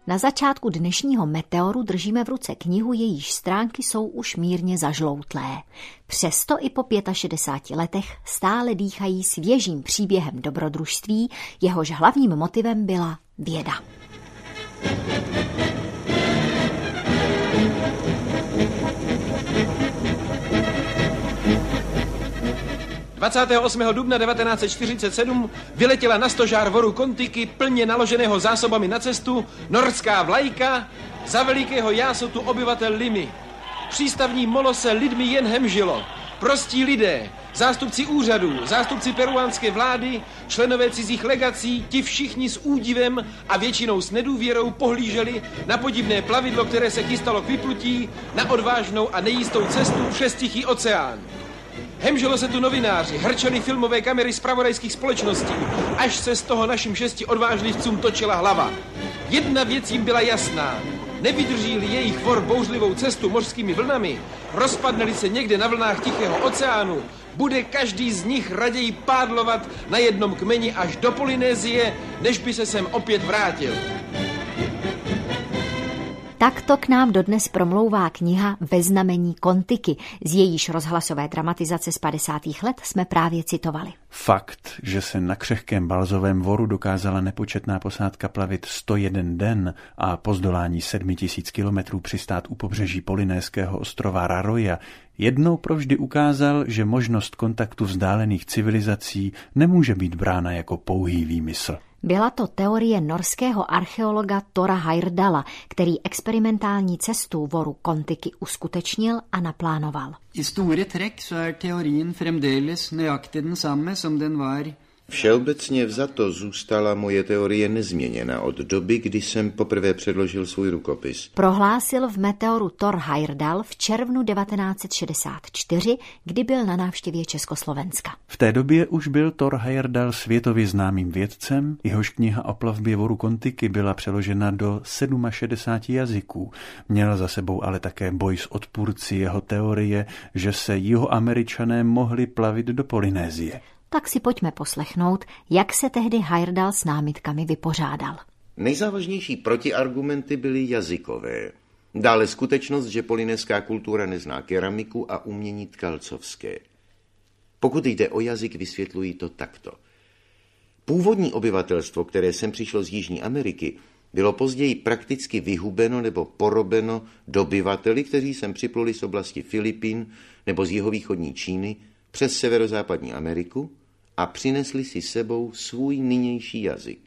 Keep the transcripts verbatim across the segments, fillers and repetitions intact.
Na začátku dnešního Meteoru držíme v ruce knihu, jejíž stránky jsou už mírně zažloutlé. Přesto i po šedesáti pěti letech stále dýchají svěžím příběhem dobrodružství, jehož hlavním motivem byla věda. dvacátého osmého dubna devatenáct set čtyřicet sedm vyletěla na stožár voru Kon-Tiki plně naloženého zásobami na cestu norská vlajka za velikého jásotu obyvatel Limy. Přístavní molo se lidmi jen hemžilo. Prostí lidé, zástupci úřadů, zástupci peruánské vlády, členové cizích legací, ti všichni s údivem a většinou s nedůvěrou pohlíželi na podivné plavidlo, které se chystalo k vyplutí na odvážnou a nejistou cestu přes Tichý oceán. Hemželo se tu novináři, hrčeli filmové kamery zpravodajských společností, až se z toho našim šesti odvážlivcům točila hlava. Jedna věc jim byla jasná. Nevydrží-li jejich vor bouřlivou cestu mořskými vlnami, rozpadne-li se někde na vlnách Tichého oceánu, bude každý z nich raději pádlovat na jednom kmeni až do Polynésie, než by se sem opět vrátil. Takto k nám dodnes promlouvá kniha Ve znamení Kon-Tiki, z jejíž rozhlasové dramatizace z padesátých let jsme právě citovali. Fakt, že se na křehkém balzovém voru dokázala nepočetná posádka plavit sto jeden den a po zdolání sedmi tisíc kilometrů přistát u pobřeží polynéského ostrova Raroja, jednou provždy ukázal, že možnost kontaktu vzdálených civilizací nemůže být brána jako pouhý výmysl. Byla to teorie norského archeologa Tora Heyerdala, který experimentální cestu voru Kon-Tiki uskutečnil a naplánoval. I store trekk så er teorien fremdeles nøyaktig den samme som den var. Všeobecně vzato zůstala moje teorie nezměněna od doby, kdy jsem poprvé předložil svůj rukopis. Prohlásil v Meteoru Thor Heyerdahl v červnu devatenáct set šedesát čtyři, kdy byl na návštěvě Československa. V té době už byl Thor Heyerdahl světově známým vědcem, jehož kniha o plavbě voru Kon-Tiki byla přeložena do šedesáti sedmi jazyků. Měl za sebou ale také boj s odpůrci jeho teorie, že se Jihoameričané mohli plavit do Polynésie. Tak si pojďme poslechnout, jak se tehdy Heyerdahl s námitkami vypořádal. Nejzávažnější protiargumenty byly jazykové. Dále skutečnost, že polynéská kultura nezná keramiku a umění tkalcovské. Pokud jde o jazyk, vysvětlují to takto. Původní obyvatelstvo, které sem přišlo z Jižní Ameriky, bylo později prakticky vyhubeno nebo porobeno dobyvateli, kteří sem připluli z oblasti Filipín nebo z jihovýchodní Číny přes severozápadní Ameriku a přinesli si sebou svůj nynější jazyk.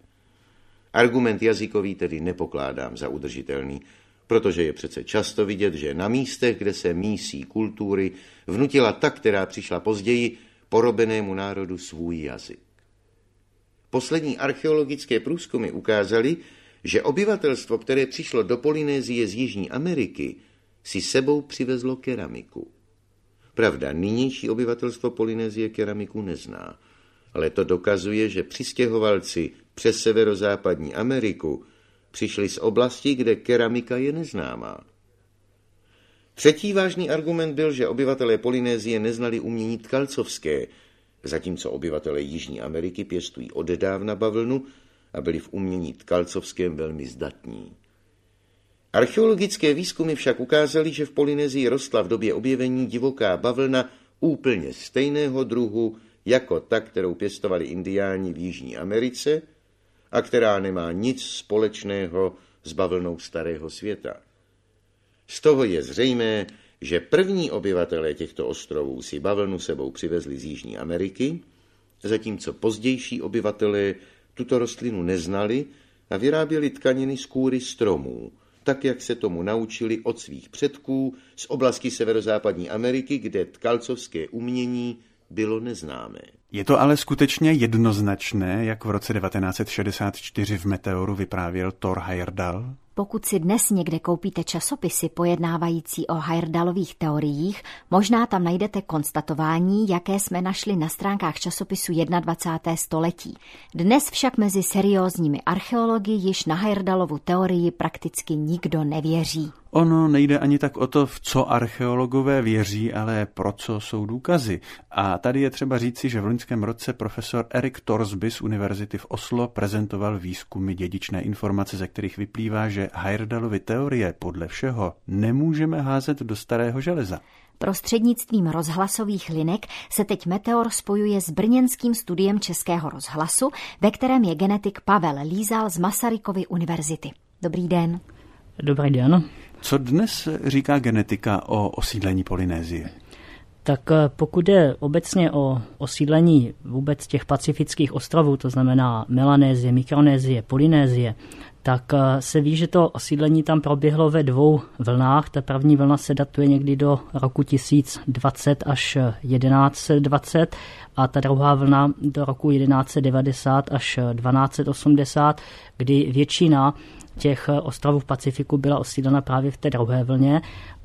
Argument jazykový tedy nepokládám za udržitelný, protože je přece často vidět, že na místech, kde se mísí kultury, vnutila ta, která přišla později, porobenému národu svůj jazyk. Poslední archeologické průzkumy ukázaly, že obyvatelstvo, které přišlo do Polynésie z Jižní Ameriky, si sebou přivezlo keramiku. Pravda, nynější obyvatelstvo Polynésie keramiku nezná, ale to dokazuje, že přistěhovalci přes severozápadní Ameriku přišli z oblasti, kde keramika je neznámá. Třetí vážný argument byl, že obyvatelé Polynésie neznali umění tkalcovské, zatímco obyvatelé Jižní Ameriky pěstují odedávna bavlnu a byli v umění tkalcovském velmi zdatní. Archeologické výzkumy však ukázaly, že v Polynésii rostla v době objevení divoká bavlna úplně stejného druhu jako ta, kterou pěstovali indiáni v Jižní Americe a která nemá nic společného s bavlnou starého světa. Z toho je zřejmé, že první obyvatelé těchto ostrovů si bavlnu sebou přivezli z Jižní Ameriky, zatímco pozdější obyvatelé tuto rostlinu neznali a vyráběli tkaniny z kůry stromů, tak jak se tomu naučili od svých předků z oblasti severozápadní Ameriky, kde tkalcovské umění bylo neznámé. Je to ale skutečně jednoznačné, jak v roce devatenáct set šedesát čtyři v Meteoru vyprávěl Thor Heyerdahl? Pokud si dnes někde koupíte časopisy pojednávající o Heyerdalových teoriích, možná tam najdete konstatování, jaké jsme našli na stránkách časopisu dvacátého prvního století. Dnes však mezi seriózními archeology již na Heyerdalovu teorii prakticky nikdo nevěří. Ono nejde ani tak o to, v co archeologové věří, ale pro co jsou důkazy. A tady je třeba říci, že v loňském roce profesor Erik Torsby z Univerzity v Oslo prezentoval výzkumy dědičné informace, ze kterých vyplývá, že Heyerdalovy teorie podle všeho nemůžeme házet do starého železa. Prostřednictvím rozhlasových linek se teď Meteor spojuje s brněnským studiem Českého rozhlasu, ve kterém je genetik Pavel Lízal z Masarykovy univerzity. Dobrý den. Dobrý den. Co dnes říká genetika o osídlení Polynésie? Tak pokud jde obecně o osídlení vůbec těch pacifických ostrovů, to znamená Melanézie, Mikronézie, Polynésie, tak se ví, že to osídlení tam proběhlo ve dvou vlnách. Ta první vlna se datuje někdy do roku tisíc dvacet až jedenáct dvacet a ta druhá vlna do roku jedenáct devadesát až dvanáct osmdesát, kdy většina těch ostrovů v Pacifiku byla osídlena právě v té druhé vlně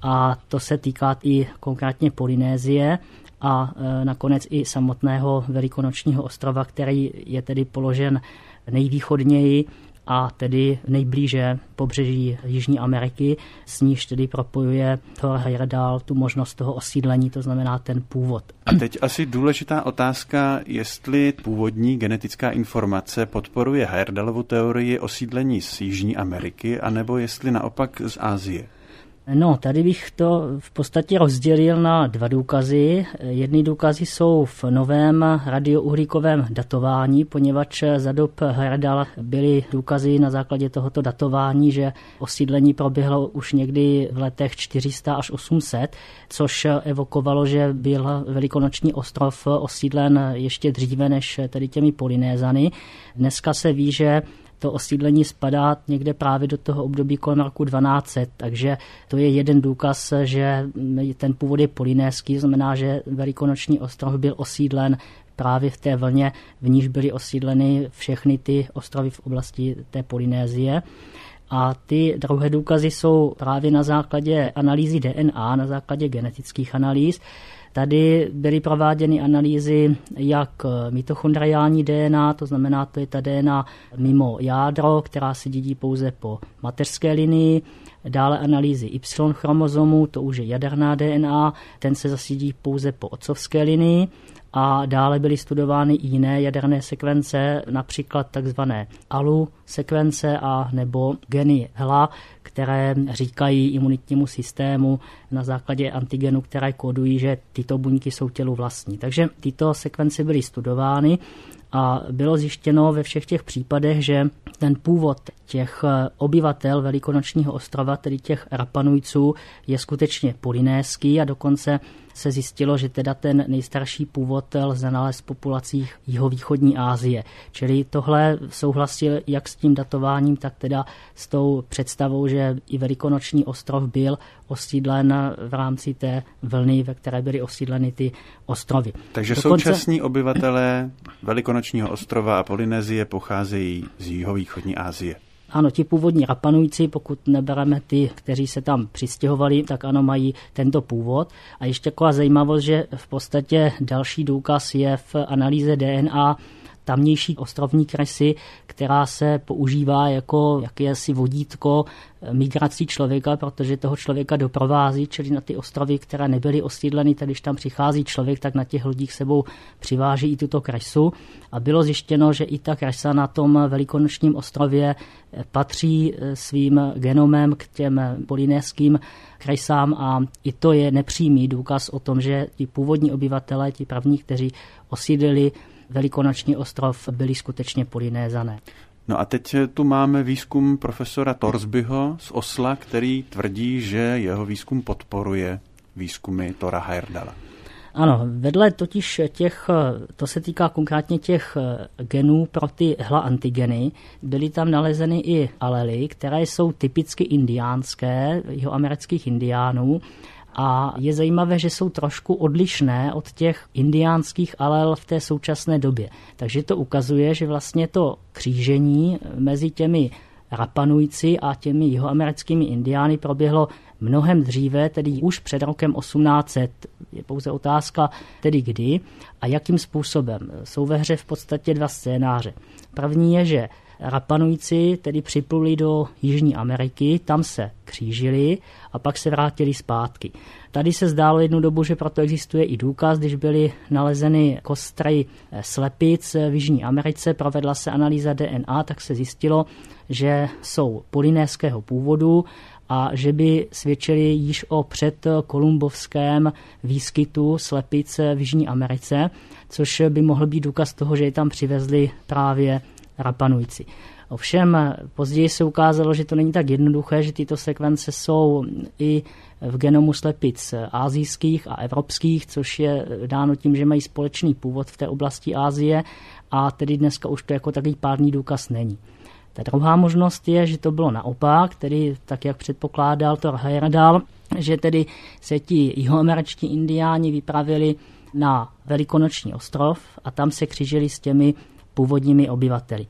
a to se týká i konkrétně Polynésie a e, nakonec i samotného Velikonočního ostrova, který je tedy položen nejvýchodněji a tedy nejblíže pobřeží Jižní Ameriky, s níž tedy propojuje Thor Heyerdahl tu možnost toho osídlení, to znamená ten původ. A teď asi důležitá otázka, jestli původní genetická informace podporuje Heyerdahlovu teorii osídlení z Jižní Ameriky, anebo jestli naopak z Asie. No, tady bych to v podstatě rozdělil na dva důkazy. Jedny důkazy jsou v novém radiouhlíkovém datování, poněvadž za dob Heyerdahl byly důkazy na základě tohoto datování, že osídlení proběhlo už někdy v letech čtyři sta až osm set, což evokovalo, že byl Velikonoční ostrov osídlen ještě dříve než tedy těmi Polynézany. Dneska se ví, že to osídlení spadá někde právě do toho období kolem roku dvanáct set, takže to je jeden důkaz, že ten původ je polynéský, znamená, že Velikonoční ostrov byl osídlen právě v té vlně, v níž byly osídleny všechny ty ostrovy v oblasti té Polynésie. A ty druhé důkazy jsou právě na základě analýzy D N A, na základě genetických analýz. Tady byly prováděny analýzy jak mitochondriální D N A, to znamená, to je ta D N A mimo jádro, která se dědí pouze po mateřské linii, dále analýzy Y-chromozomu, to už je jaderná D N A, ten se zase dědí pouze po otcovské linii. A dále byly studovány i jiné jaderné sekvence, například takzvané A L U sekvence a nebo geny H L A, které říkají imunitnímu systému na základě antigenu, které kódují, že tyto buňky jsou tělu vlastní. Takže tyto sekvence byly studovány a bylo zjištěno ve všech těch případech, že ten původ těch obyvatel Velikonočního ostrova, tedy těch Rapanujců, je skutečně polynéský a dokonce se zjistilo, že teda ten nejstarší původ lze nalézt v populacích jihovýchodní Asie. Čili tohle souhlasil jak s tím datováním, tak teda s tou představou, že i Velikonoční ostrov byl osídlen v rámci té vlny, ve které byly osídleny ty ostrovy. Takže dokonce současní obyvatelé Velikonočního ostrova a Polynésie pocházejí z jihovýchodní Asie. Ano, ti původní Rapanujci, pokud nebereme ty, kteří se tam přistěhovali, tak ano, mají tento původ. A ještě taková zajímavost, že v podstatě další důkaz je v analýze D N A tamnější ostrovní kresy, která se používá jako jakési vodítko migrací člověka, protože toho člověka doprovází, čili na ty ostrovy, které nebyly osídleny, tedy když tam přichází člověk, tak na těch lodích sebou přiváží i tuto kresu. A bylo zjištěno, že i ta kresa na tom Velikonočním ostrově patří svým genomem k těm polynéským kresám a i to je nepřímý důkaz o tom, že ti původní obyvatelé, ti první, kteří osídlili Velikonoční ostrov, byli skutečně Polynézané. No a teď tu máme výzkum profesora Torsbyho z Osla, který tvrdí, že jeho výzkum podporuje výzkumy Thora Heyerdahla. Ano, vedle totiž těch, to se týká konkrétně těch genů pro ty H L A antigeny, byly tam nalezeny i alely, které jsou typicky indiánské, jihoamerických indiánů. A je zajímavé, že jsou trošku odlišné od těch indiánských alel v té současné době. Takže to ukazuje, že vlastně to křížení mezi těmi Rapanujci a těmi jihoamerickými indiány proběhlo mnohem dříve, tedy už před rokem osmnáct set. Je pouze otázka tedy kdy a jakým způsobem. Jsou ve hře v podstatě dva scénáře. První je, že Rapanujci tedy připluli do Jižní Ameriky, tam se křížili a pak se vrátili zpátky. Tady se zdálo jednu dobu, že proto existuje i důkaz, když byly nalezeny kostry slepic v Jižní Americe, provedla se analýza D N A, tak se zjistilo, že jsou polynéského původu a že by svědčili již o předkolumbovském výskytu slepic v Jižní Americe, což by mohl být důkaz toho, že je tam přivezli právě Rapanujci. Ovšem později se ukázalo, že to není tak jednoduché, že tyto sekvence jsou i v genomu slepic asijských a evropských, což je dáno tím, že mají společný původ v té oblasti Asie a tedy dneska už to jako takový pádný důkaz není. Ta druhá možnost je, že to bylo naopak, tedy tak, jak předpokládal Thor Heyerdahl, že tedy se ti jihoameričtí indiáni vypravili na Velikonoční ostrov a tam se křížili s těmi původními obyvateli.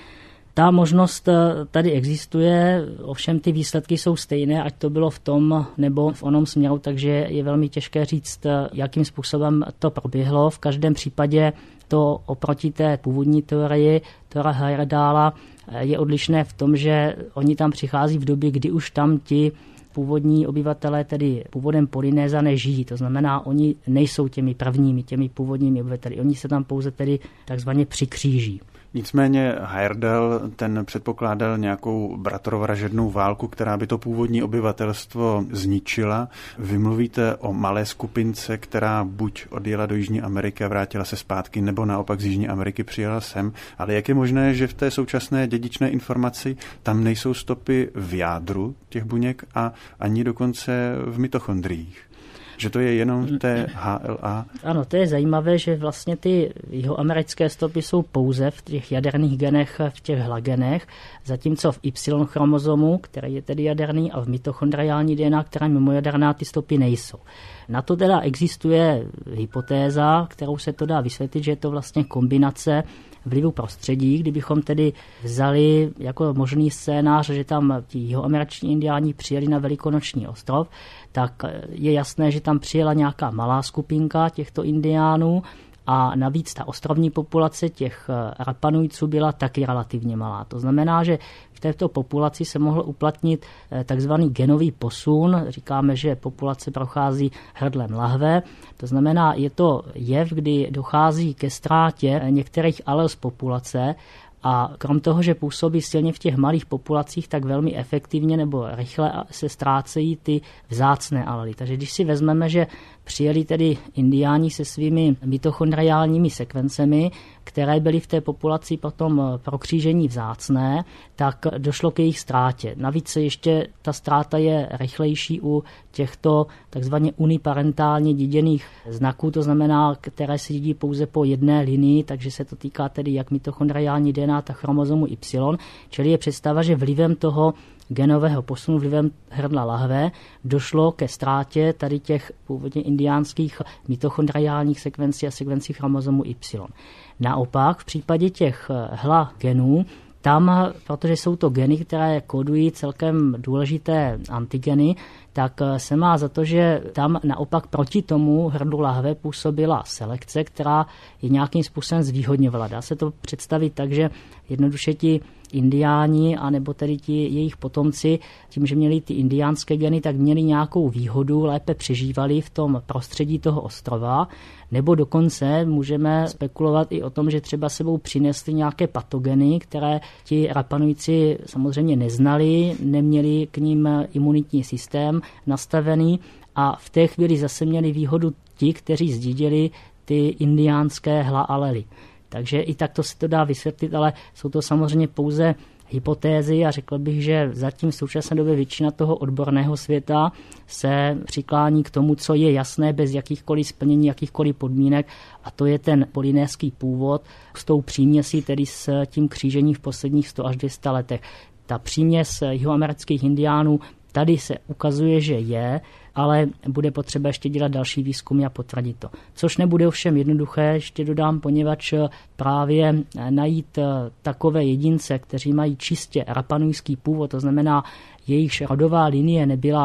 Ta možnost tady existuje, ovšem ty výsledky jsou stejné, ať to bylo v tom nebo v onom směru, takže je velmi těžké říct, jakým způsobem to proběhlo. V každém případě to oproti té původní teorii Thora Heyerdahla je odlišné v tom, že oni tam přichází v době, kdy už tam ti původní obyvatelé, tedy původem Polynézané, žijí. To znamená, oni nejsou těmi prvními, těmi původními obyvateli. Oni se tam pouze tedy takzvaně přikříží. Nicméně Heyerdahl ten předpokládal nějakou bratrovražednou válku, která by to původní obyvatelstvo zničila. Vy mluvíte o malé skupince, která buď odjela do Jižní Ameriky a vrátila se zpátky, nebo naopak z Jižní Ameriky přijela sem. Ale jak je možné, že v té současné dědičné informaci tam nejsou stopy v jádru těch buněk a ani dokonce v mitochondriích? Že to je jenom té H L A? Ano, to je zajímavé, že vlastně ty jihoamerické stopy jsou pouze v těch jaderných genech, v těch hlagenech, zatímco v Y-chromozomu, který je tedy jaderný, a v mitochondriální D N A, která je mimojaderná, ty stopy nejsou. Na to teda existuje hypotéza, kterou se to dá vysvětlit, že je to vlastně kombinace vlivu prostředí. Kdybychom tedy vzali jako možný scénář, že tam ti jihoameriční indiáni přijeli na Velikonoční ostrov, tak je jasné, že tam přijela nějaká malá skupinka těchto indiánů a navíc ta ostrovní populace těch Rapanujců byla taky relativně malá. To znamená, že v této populaci se mohl uplatnit takzvaný genový posun. Říkáme, že populace prochází hrdlem lahve. To znamená, je to jev, kdy dochází ke ztrátě některých alel z populace, a krom toho, že působí silně v těch malých populacích, tak velmi efektivně nebo rychle se ztrácejí ty vzácné alely. Takže když si vezmeme, že přijeli tedy indiáni se svými mitochondriálními sekvencemi, které byly v té populaci potom pro křížení vzácné, tak došlo k jejich ztrátě. Navíc ještě ta ztráta je rychlejší u těchto takzvaně uniparentálně děděných znaků, to znamená, které se dědí pouze po jedné linii, takže se to týká tedy jak mitochondriální D N A, tak chromozomu Y, čili je představa, že vlivem toho genového posunu, vlivem hrdla lahve došlo ke ztrátě tady těch původně indiánských mitochondriálních sekvencí a sekvencí chromozomu Y. Naopak v případě těch hla genů, tam, protože jsou to geny, které kodují celkem důležité antigeny, tak se má za to, že tam naopak proti tomu hrdlu lahve působila selekce, která je nějakým způsobem zvýhodňovala. Dá se to představit tak, že jednoduše ti indiáni, anebo tedy ti jejich potomci, tím, že měli ty indiánské geny, tak měli nějakou výhodu, lépe přežívali v tom prostředí toho ostrova, nebo dokonce můžeme spekulovat i o tom, že třeba sebou přinesli nějaké patogeny, které ti Rapanujci samozřejmě neznali, neměli k ním imunitní systém nastavený a v té chvíli zase měli výhodu ti, kteří zdědili ty indiánské hla alely. Takže i takto se to dá vysvětlit, ale jsou to samozřejmě pouze hypotézy a řekl bych, že zatím v současné době většina toho odborného světa se přiklání k tomu, co je jasné bez jakýchkoliv splnění, jakýchkoliv podmínek, a to je ten polynéský původ s tou příměsí, tedy s tím křížením v posledních sto až dvě stě letech. Ta příměs jihoamerických indiánů tady se ukazuje, že je, ale bude potřeba ještě dělat další výzkumy a potvrdit to. Což nebude ovšem jednoduché, ještě dodám, poněvadž právě najít takové jedince, kteří mají čistě rapanujský původ, to znamená, jejichž rodová linie nebyla v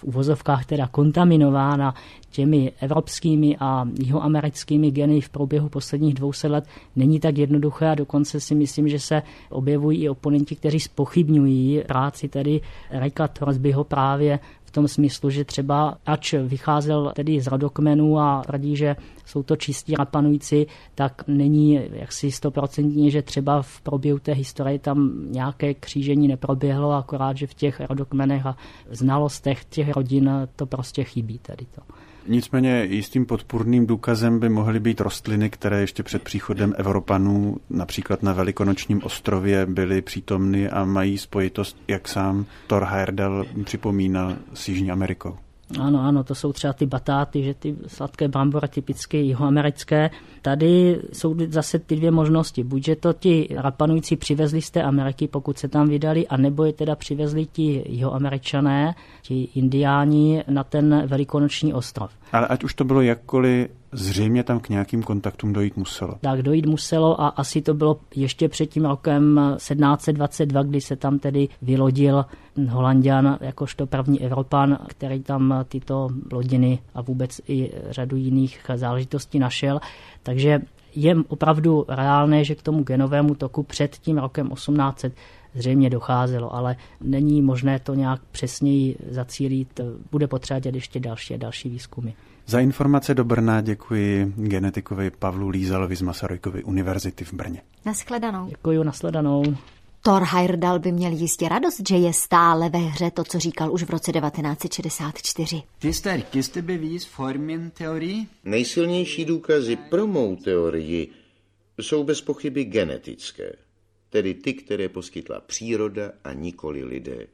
v uvozovkách teda kontaminována těmi evropskými a jihoamerickými geny v průběhu posledních dvou set let, není tak jednoduché a dokonce si myslím, že se objevují i oponenti, kteří zpochybňují práci tedy Erika Torsbyho právě v tom smyslu, že třeba ač vycházel tedy z rodokmenů a tvrdí, že jsou to čistí Rapanujci, tak není jaksi stoprocentní, že třeba v průběhu té historie tam nějaké křížení neproběhlo, akorát, že v těch rodokmenech a znalostech těch rodin to prostě chybí tady to. Nicméně jistým podpůrným důkazem by mohly být rostliny, které ještě před příchodem Evropanů například na Velikonočním ostrově byly přítomny a mají spojitost, jak sám Thor Heyerdahl připomínal, s Jižní Amerikou. Ano, ano, to jsou třeba ty batáty, že ty sladké brambory typicky jihoamerické. Tady jsou zase ty dvě možnosti. Buď, že to ti Rapanujci přivezli z té Ameriky, pokud se tam vydali, anebo je teda přivezli ti jihoameričané, ti indiáni na ten Velikonoční ostrov. Ale ať už to bylo jakkoliv, zřejmě tam k nějakým kontaktům dojít muselo. Tak dojít muselo a asi to bylo ještě před tím rokem sedmnáct set dvacet dva, kdy se tam tedy vylodil Holanďan jakožto první Evropan, který tam tyto lodiny a vůbec i řadu jiných záležitostí našel. Takže je opravdu reálné, že k tomu genovému toku před tím rokem osmnáct set zřejmě docházelo, ale není možné to nějak přesněji zacílit. Bude potřeba dělat ještě další a další výzkumy. Za informace do Brna děkuji genetikovi Pavlu Lízalovi z Masarykovy univerzity v Brně. Nashledanou. Děkuji, nashledanou. Thor Heyerdahl by měl jistě radost, že je stále ve hře to, co říkal už v roce devatenáct set šedesát čtyři. Det starkeste bevis for min teori? Nejsilnější důkazy pro mou teorii jsou bez pochyby genetické, tedy ty, které poskytla příroda a nikoli lidé.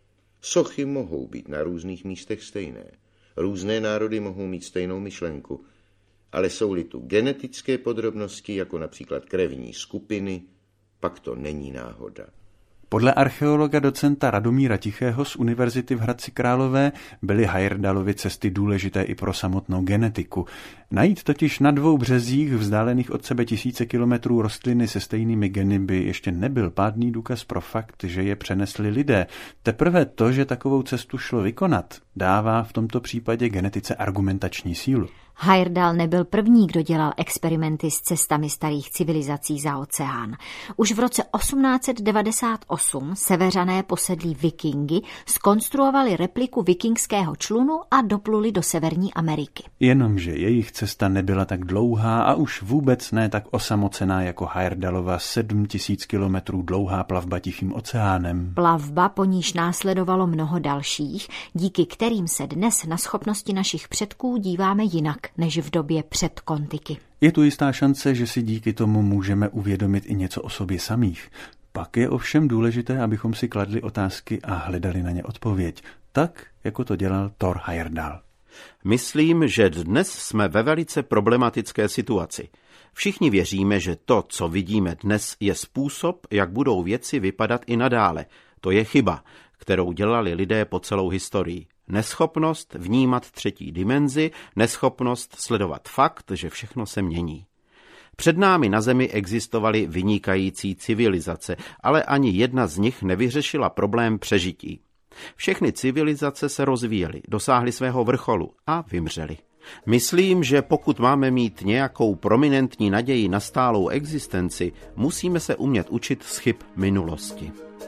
Sochy mohou být na různých místech stejné. Různé národy mohou mít stejnou myšlenku, ale jsou-li tu genetické podrobnosti, jako například krevní skupiny, pak to není náhoda. Podle archeologa docenta Radomíra Tichého z Univerzity v Hradci Králové byly Heyerdahlovy cesty důležité i pro samotnou genetiku. Najít totiž na dvou březích vzdálených od sebe tisíce kilometrů rostliny se stejnými geny by ještě nebyl pádný důkaz pro fakt, že je přenesli lidé. Teprve to, že takovou cestu šlo vykonat, dává v tomto případě genetice argumentační sílu. Heyerdahl nebyl první, kdo dělal experimenty s cestami starých civilizací za oceán. Už v roce osmnáct set devadesát osm Severané posedlí Vikingy zkonstruovali repliku vikingského člunu a dopluli do Severní Ameriky. Jenomže jejich cesta nebyla tak dlouhá a už vůbec ne tak osamocená jako Heyerdahlova sedm tisíc kilometrů dlouhá plavba Tichým oceánem. Plavba, po níž následovalo mnoho dalších, díky kterým se dnes na schopnosti našich předků díváme jinak než v době před Kontiky. Je tu jistá šance, že si díky tomu můžeme uvědomit i něco o sobě samých. Pak je ovšem důležité, abychom si kladli otázky a hledali na ně odpověď, tak, jako to dělal Thor Heyerdahl. Myslím, že dnes jsme ve velice problematické situaci. Všichni věříme, že to, co vidíme dnes, je způsob, jak budou věci vypadat i nadále. To je chyba, kterou dělali lidé po celou historii. Neschopnost vnímat třetí dimenzi, neschopnost sledovat fakt, že všechno se mění. Před námi na Zemi existovaly vynikající civilizace, ale ani jedna z nich nevyřešila problém přežití. Všechny civilizace se rozvíjely, dosáhly svého vrcholu a vymřely. Myslím, že pokud máme mít nějakou prominentní naději na stálou existenci, musíme se umět učit z chyb minulosti.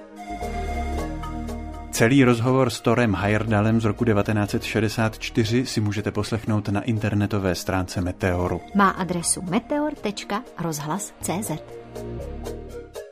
Celý rozhovor s Thorem Heyerdahlem z roku devatenáct set šedesát čtyři si můžete poslechnout na internetové stránce Meteoru. Má adresu meteor tečka rozhlas tečka cé zet.